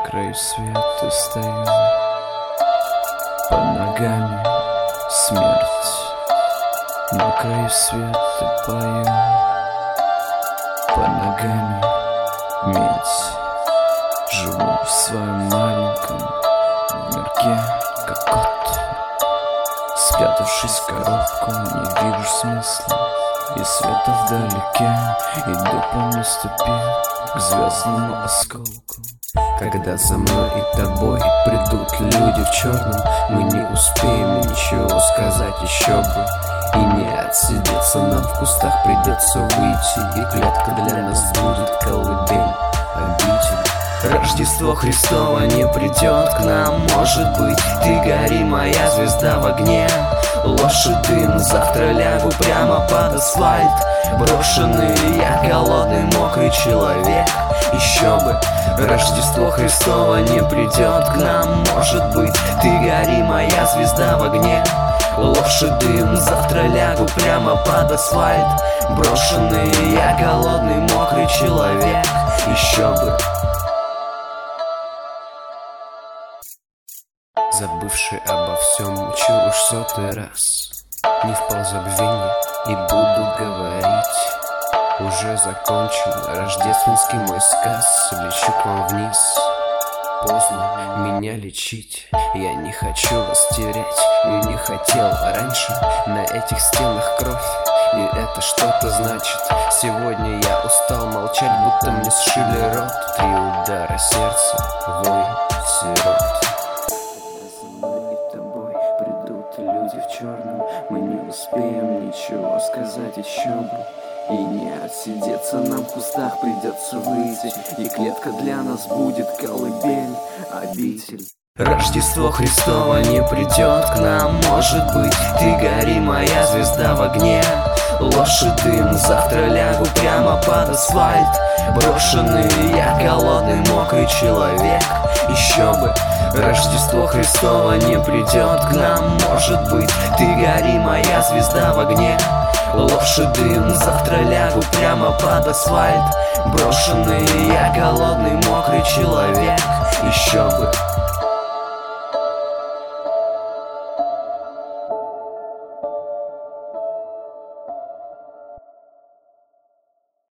краю света стою, под ногами смерть. На краю света пою, под ногами медь. Живу в своем маленьком мирке, как кот, спрятавшись в коробку. Не вижу смысла и света вдалеке. Иду по наступе к звездному осколку. Когда за мной и тобой придут люди в черном, мы не успеем ничего сказать еще бы. И не отсидеться нам в кустах, придется выйти, и клетка для нас будет колыбель, обитель. Рождество Христово не придет к нам, может быть. Ты гори, моя звезда в огне. Ложь и дым, завтра лягу прямо под асфальт. Брошенный я, голодный, мокрый человек. Еще бы. Рождество Христово не придет к нам, может быть. Ты гори, моя звезда в огне. Ложь и дым, завтра лягу прямо под асфальт. Брошенный я, голодный, мокрый человек. Еще бы. Забывший обо всем, учу уж сотый раз. Не впал в забвение и буду говорить. Уже закончен рождественский мой сказ. Лечу к вам вниз, поздно меня лечить. Я не хочу вас терять и не хотел раньше. На этих стенах кровь, и это что-то значит. Сегодня я устал молчать, будто мне сшили рот. 3 удара сердца, вой сирот. Люди в черном, мы не успеем ничего сказать еще бы. И не отсидеться нам в кустах, придется выйти, и клетка для нас будет колыбель, обитель. Рождество Христово не придет к нам, может быть. Ты гори, моя звезда в огне. Ложь и дым, завтра лягу прямо под асфальт. Брошенный я, голодный, мокрый человек. Еще бы. Рождество Христово не придет к нам, может быть. Ты гори, моя звезда в огне. Ложь и дым, завтра лягу прямо под асфальт. Брошенный я, голодный, мокрый человек. Еще бы.